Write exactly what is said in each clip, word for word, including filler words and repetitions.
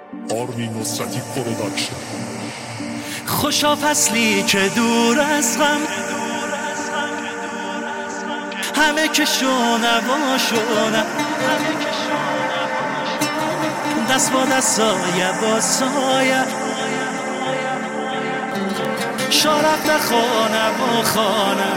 آرمین نصرتی پروداکشن. خوشا فصلی که دور از غم، همه که شونوا شونم، دست با دست سایه با سایه، شارف نخانه با خانه،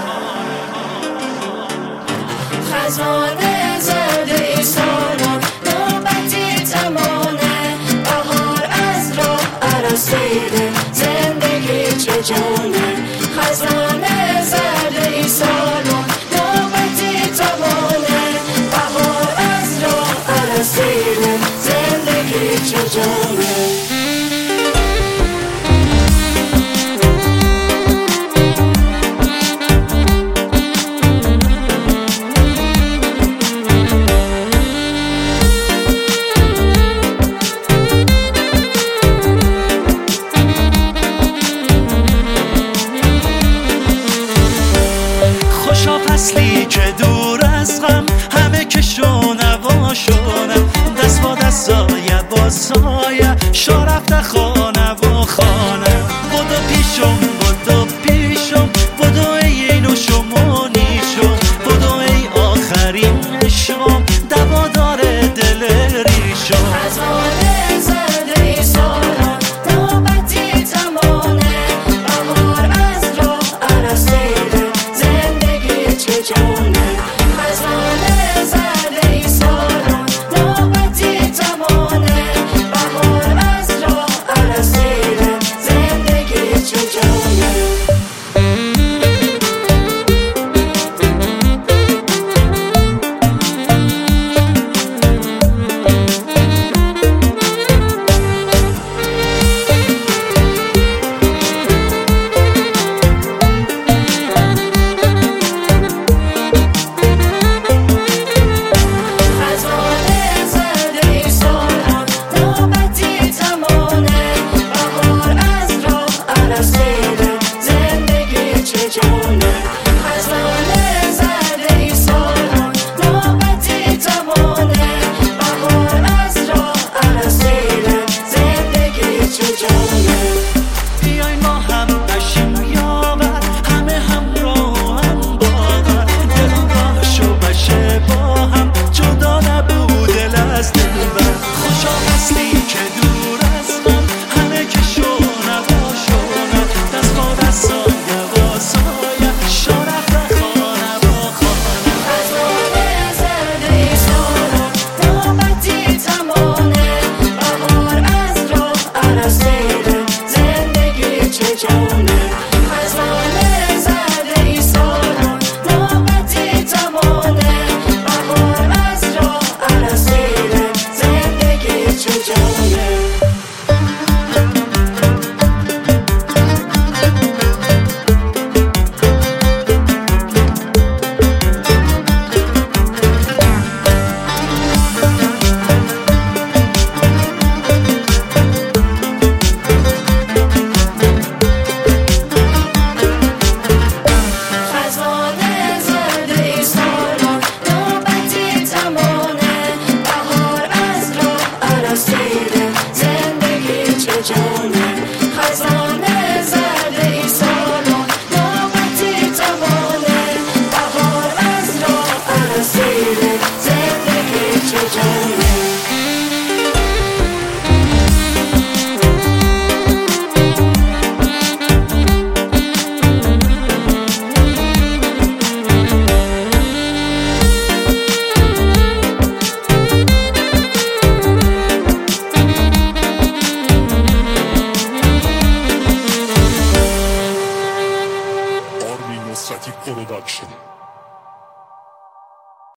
خزانه زرد ایسانم نوبتی تمانه، بهار از راه عرصیده زندگی چه جانه، خزانه زرد ایسانم نوبتی تمانه، بهار از راه عرصیده زندگی چه جانه. فصلی که دور از غم، همه که شونوا شونم، دست با دست سایه با سایه، شارفته خانه و خانه، بدو پیشم بدو پیشم، بدو ای اینو شما نیشم، بدو ای آخرین عشقم، دوادار دل ریشم. خزانه زرد ایسانم نوبتی تمانه، بهار از راه عرصیده زندگی چه جانه، خزانه زرد ایسانم نوبتی تمانه، بهار از راه عرصیده زندگی چه جانه. خزانه زرد ایسانم نوبتی تمانه، بهار از راه عرصیده زندگی چه جانه. نصرتی پروداکشن.